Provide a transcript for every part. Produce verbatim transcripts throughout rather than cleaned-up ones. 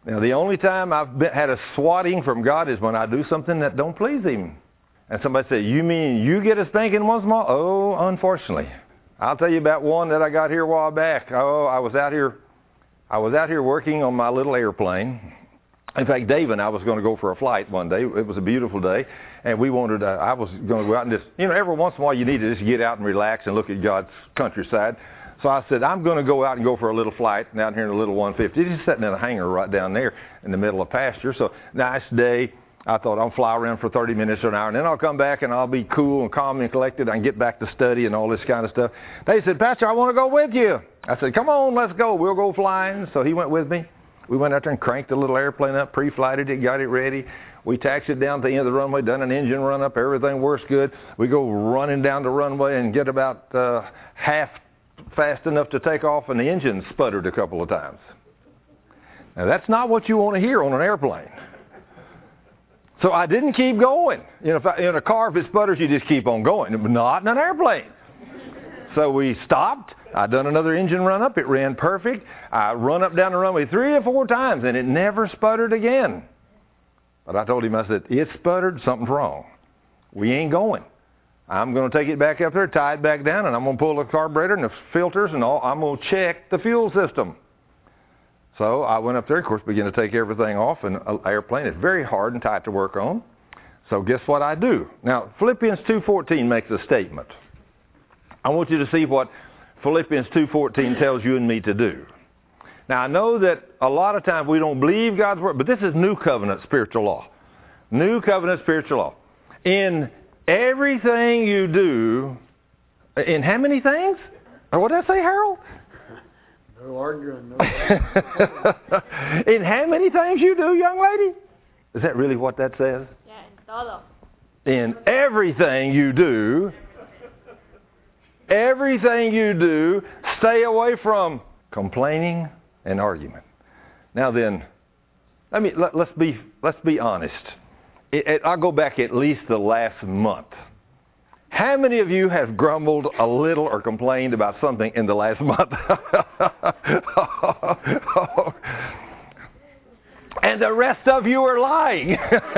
Now, the only time I've been, had a swatting from God is when I do something that don't please Him. And somebody said, you mean you get a spanking once in a while? Oh, unfortunately. I'll tell you about one that I got here a while back. Oh, I was out here, I was out here working on my little airplane. In fact, Dave and I was going to go for a flight one day. It was a beautiful day, and we wanted, uh, I was going to go out and just, you know, every once in a while you need to just get out and relax and look at God's countryside. So I said, I'm going to go out and go for a little flight down here in a little one fifty. Just sitting in a hangar right down there in the middle of pasture. So nice day. I thought I'll fly around for thirty minutes or an hour, and then I'll come back and I'll be cool and calm and collected. I can get back to study and all this kind of stuff. They said, Pastor, I want to go with you. I said, come on, let's go. We'll go flying. So he went with me. We went out there and cranked the little airplane up, pre-flighted it, got it ready. We taxied down to the end of the runway, done an engine run up. Everything works good. We go running down the runway and get about uh, half fast enough to take off, and the engine sputtered a couple of times. Now, that's not what you want to hear on an airplane. So I didn't keep going. You know, if I, in a car, if it sputters, you just keep on going. But not in an airplane. So we stopped. I done another engine run up. It ran perfect. I run up down the runway three or four times, and it never sputtered again. But I told him, I said, it sputtered, something's wrong. We ain't going. I'm going to take it back up there, tie it back down, and I'm going to pull the carburetor and the filters and all. I'm going to check the fuel system. So I went up there, of course, began to take everything off, and an airplane is very hard and tight to work on. So guess what I do? Now, Philippians two fourteen makes a statement. I want you to see what Philippians two fourteen tells you and me to do. Now, I know that a lot of times we don't believe God's word, but this is New Covenant spiritual law. New Covenant spiritual law. In everything you do, in how many things? Or what did I say, Harold? No arguing. No In how many things you do, young lady? Is that really what that says? Yeah, en todo. In everything you do, everything you do, stay away from complaining and argument. Now then, let me let, let's be let's be honest. It, it, I'll go back at least the last month. How many of you have grumbled a little or complained about something in the last month? And the rest of you are lying.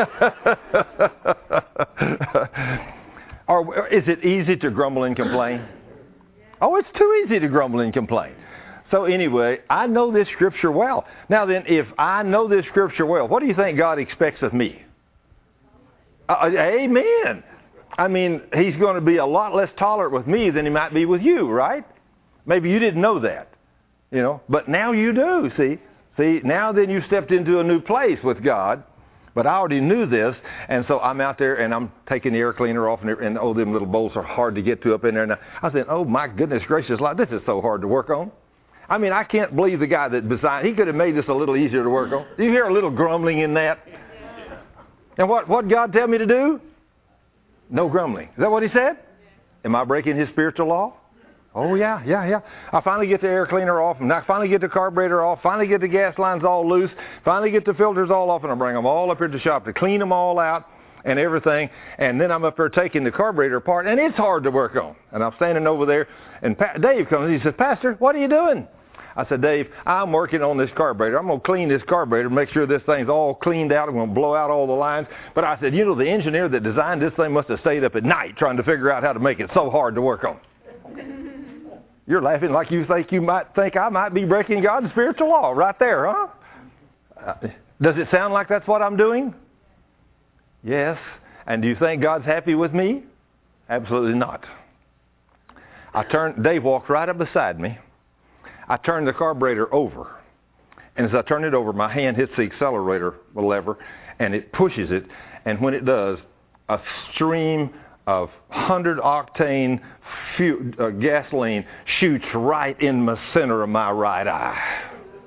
Or is it easy to grumble and complain? Oh, it's too easy to grumble and complain. So anyway, I know this scripture well. Now then, if I know this scripture well, what do you think God expects of me? Uh, amen. I mean, he's going to be a lot less tolerant with me than he might be with you, right? Maybe you didn't know that, you know, but now you do, see? See, now then you stepped into a new place with God, but I already knew this, and so I'm out there and I'm taking the air cleaner off, and, and oh, them little bolts are hard to get to up in there. And I said, oh my goodness gracious, like this is so hard to work on. I mean, I can't believe the guy that designed, he could have made this a little easier to work on. Do you hear a little grumbling in that? And what, what God tell me to do? No grumbling. Is that what he said? Am I breaking his spiritual law? Oh, yeah, yeah, yeah. I finally get the air cleaner off, and I finally get the carburetor off, finally get the gas lines all loose, finally get the filters all off, and I bring them all up here to the shop to clean them all out and everything. And then I'm up there taking the carburetor apart, and it's hard to work on. And I'm standing over there, and pa- Dave comes, he says, Pastor, what are you doing? I said, Dave, I'm working on this carburetor. I'm going to clean this carburetor, make sure this thing's all cleaned out. I'm going to blow out all the lines. But I said, you know, the engineer that designed this thing must have stayed up at night trying to figure out how to make it so hard to work on. You're laughing like you think you might think I might be breaking God's spiritual law right there, huh? Uh, does it sound like that's what I'm doing? Yes. And do you think God's happy with me? Absolutely not. I turned, Dave walked right up beside me. I turned the carburetor over, and as I turn it over, my hand hits the accelerator lever, and it pushes it, and when it does, a stream of one hundred octane fu- uh, gasoline shoots right in the center of my right eye.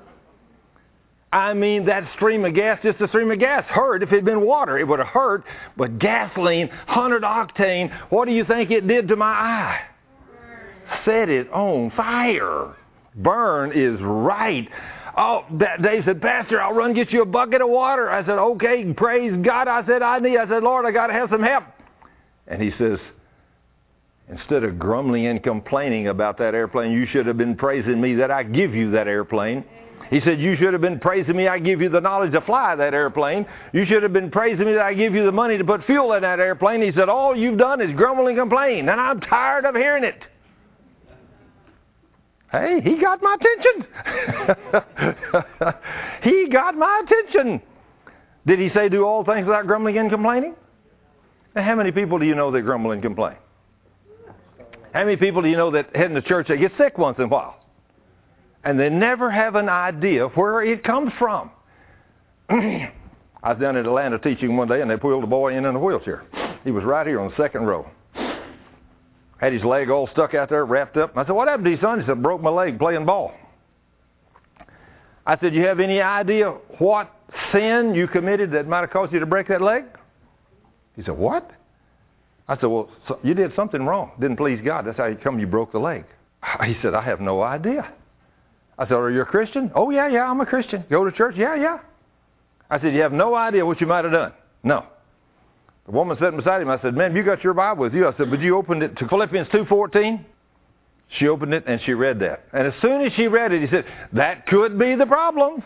I mean, that stream of gas, just a stream of gas, hurt. If it had been water, it would have hurt, but gasoline, one hundred octane, what do you think it did to my eye? Set it on fire. Burn is right. Oh, Dave said, Pastor, I'll run get you a bucket of water. I said, okay, praise God. I said, I need. I said, Lord, I got to have some help. And he says, instead of grumbling and complaining about that airplane, you should have been praising me that I give you that airplane. He said, you should have been praising me. I give you the knowledge to fly that airplane. You should have been praising me that I give you the money to put fuel in that airplane. He said, all you've done is grumble and complain, and I'm tired of hearing it. Hey, he got my attention. He got my attention. Did he say do all things without grumbling and complaining? Now, how many people do you know that grumble and complain? How many people do you know that heading to church, they get sick once in a while? And they never have an idea where it comes from. I was down in Atlanta teaching one day, and they pulled a boy in in a wheelchair. He was right here on the second row. Had his leg all stuck out there, wrapped up. I said, what happened to you, son? He said, broke my leg playing ball. I said, you have any idea what sin you committed that might have caused you to break that leg? He said, what? I said, well, so you did something wrong. Didn't please God. That's how you come you broke the leg. He said, I have no idea. I said, are you a Christian? Oh, yeah, yeah, I'm a Christian. Go to church? Yeah, yeah. I said, you have no idea what you might have done? No. The woman sitting beside him, I said, man, you got your Bible with you. I said, but you opened it to Philippians two fourteen? She opened it and she read that. And as soon as she read it, he said, that could be the problem.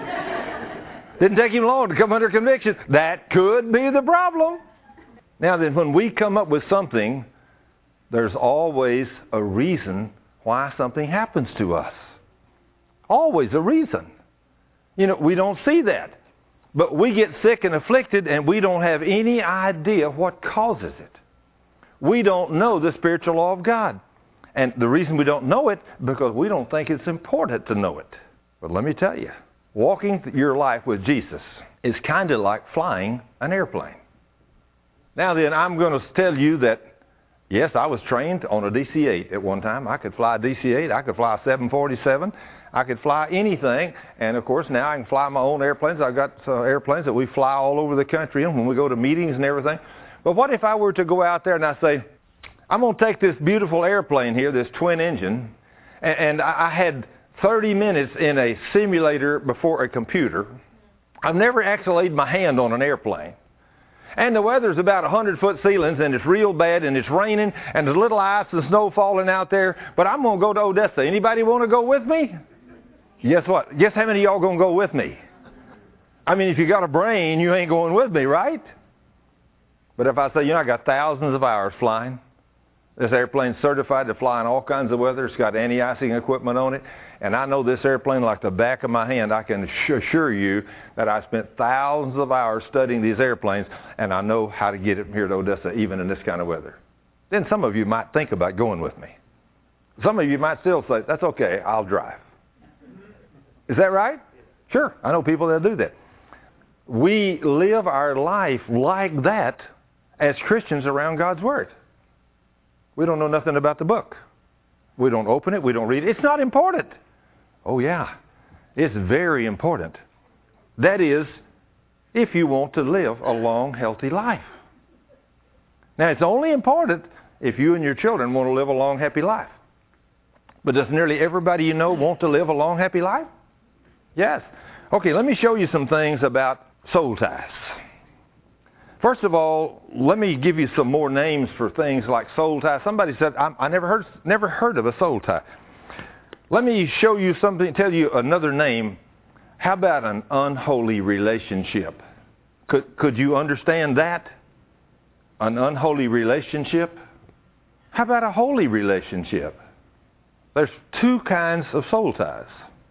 Didn't take him long to come under conviction. That could be the problem. Now then, when we come up with something, there's always a reason why something happens to us. Always a reason. You know, we don't see that. But we get sick and afflicted, and we don't have any idea what causes it. We don't know the spiritual law of God. And the reason we don't know it, because we don't think it's important to know it. But let me tell you, walking your life with Jesus is kind of like flying an airplane. Now then, I'm going to tell you that, yes, I was trained on a D C eight at one time. I could fly a D C eight. I could fly a seven forty-seven. I could fly anything. And, of course, now I can fly my own airplanes. I've got uh, airplanes that we fly all over the country in when we go to meetings and everything. But what if I were to go out there and I say, I'm going to take this beautiful airplane here, this twin engine, and, and I, I had thirty minutes in a simulator before a computer. I've never actually laid my hand on an airplane. And the weather's about one hundred foot ceilings, and it's real bad, and it's raining, and there's little ice and snow falling out there. But I'm going to go to Odessa. Anybody want to go with me? Guess what? Guess how many of y'all going to go with me? I mean, if you got a brain, you ain't going with me, right? But if I say, you know, I got thousands of hours flying. This airplane's certified to fly in all kinds of weather. It's got anti-icing equipment on it. And I know this airplane like the back of my hand. I can assure you that I spent thousands of hours studying these airplanes, and I know how to get it here to Odessa, even in this kind of weather. Then some of you might think about going with me. Some of you might still say, that's okay, I'll drive. Is that right? Sure, I know people that do that. We live our life like that as Christians around God's Word. We don't know nothing about the book. We don't open it. We don't read it. It's not important. Oh, yeah. It's very important. That is, if you want to live a long, healthy life. Now, it's only important if you and your children want to live a long, happy life. But does nearly everybody you know want to live a long, happy life? Yes. Okay, let me show you some things about soul ties. First of all, let me give you some more names for things like soul tie. Somebody said, I, I never heard, never heard of a soul tie. Let me show you something, tell you another name. How about an unholy relationship? Could, could you understand that? An unholy relationship? How about a holy relationship? There's two kinds of soul ties.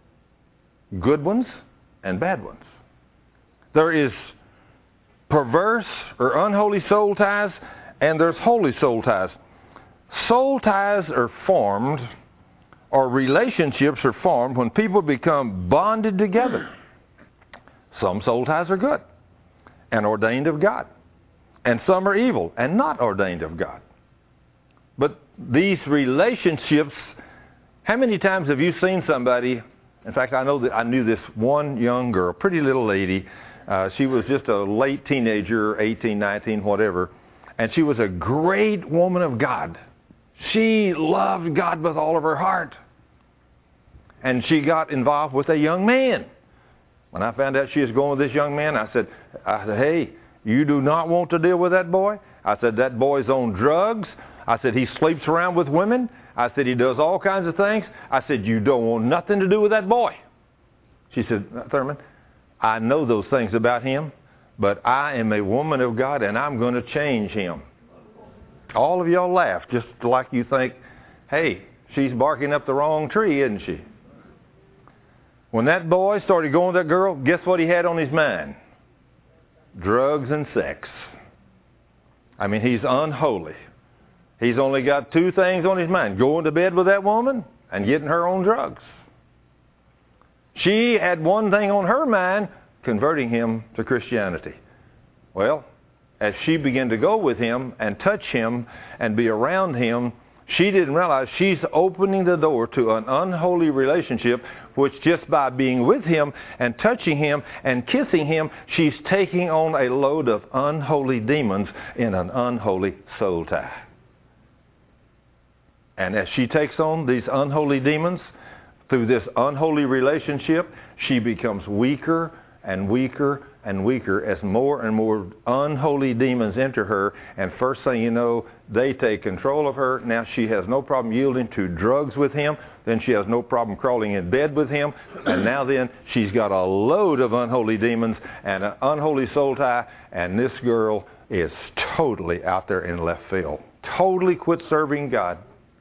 Good ones and bad ones. There is perverse or unholy soul ties, and there's holy soul ties. Soul ties are formed, or relationships are formed, when people become bonded together. Some soul ties are good and ordained of God, and some are evil and not ordained of God. But these relationships, how many times have you seen somebody? In fact, I know that I knew this one young girl, pretty little lady. Uh, she was just a late teenager, eighteen, nineteen, whatever. And she was a great woman of God. She loved God with all of her heart. And she got involved with a young man. When I found out she was going with this young man, I said, I said, hey, you do not want to deal with that boy. I said, that boy's on drugs. I said, he sleeps around with women. I said, he does all kinds of things. I said, you don't want nothing to do with that boy. She said, Thurman, I know those things about him, but I am a woman of God, and I'm going to change him. All of y'all laugh, just like you think, hey, she's barking up the wrong tree, isn't she? When that boy started going with that girl, guess what he had on his mind? Drugs and sex. I mean, he's unholy. He's only got two things on his mind: going to bed with that woman and getting her on drugs. She had one thing on her mind: converting him to Christianity. Well, as she began to go with him and touch him and be around him, she didn't realize she's opening the door to an unholy relationship, which just by being with him and touching him and kissing him, she's taking on a load of unholy demons in an unholy soul tie. And as she takes on these unholy demons through this unholy relationship, she becomes weaker and weaker and weaker as more and more unholy demons enter her. And first thing you know, they take control of her. Now she has no problem yielding to drugs with him. Then she has no problem crawling in bed with him. And now then, she's got a load of unholy demons and an unholy soul tie. And this girl is totally out there in left field. Totally quit serving God.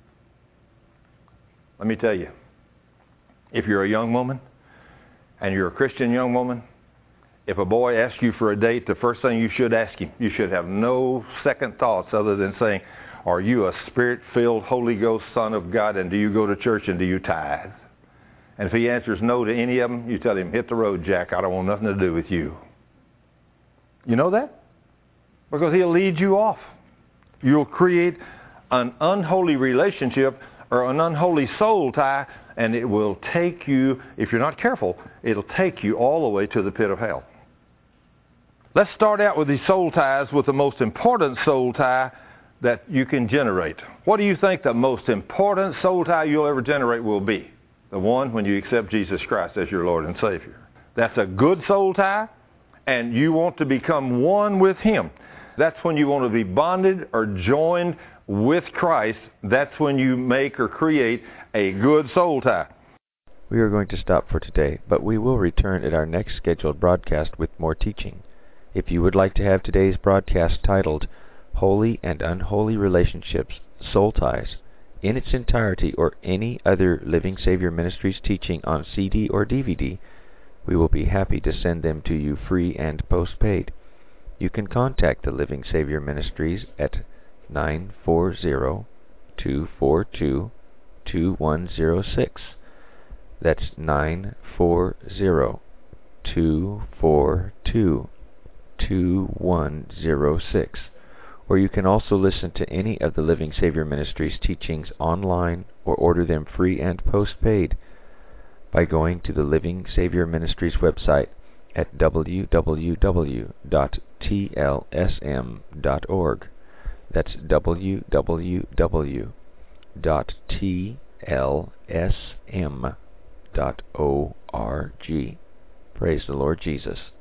Let me tell you, if you're a young woman and you're a Christian young woman, if a boy asks you for a date, the first thing you should ask him, you should have no second thoughts other than saying, are you a Spirit-filled, Holy Ghost Son of God, and do you go to church and do you tithe? And if he answers no to any of them, you tell him, hit the road, Jack. I don't want nothing to do with you. You know that? Because he'll lead you off. You'll create an unholy relationship or an unholy soul tie, and it will take you, if you're not careful, it'll take you all the way to the pit of hell. Let's start out with these soul ties with the most important soul tie that you can generate. What do you think the most important soul tie you'll ever generate will be? The one when you accept Jesus Christ as your Lord and Savior. That's a good soul tie, and you want to become one with Him. That's when you want to be bonded or joined with Christ. That's when you make or create a good soul tie. We are going to stop for today, but we will return at our next scheduled broadcast with more teaching. If you would like to have today's broadcast titled Holy and Unholy Relationships, Soul Ties, in its entirety, or any other Living Savior Ministries teaching on C D or D V D, we will be happy to send them to you free and postpaid. You can contact the Living Savior Ministries at nine four zero, two four two, two one zero six. That's nine four zero, two four two, two one zero six. Or you can also listen to any of the Living Savior Ministries teachings online or order them free and postpaid by going to the Living Savior Ministries website at w w w dot t l s m dot org. That's w w w dot t l s m dot org. Praise the Lord Jesus.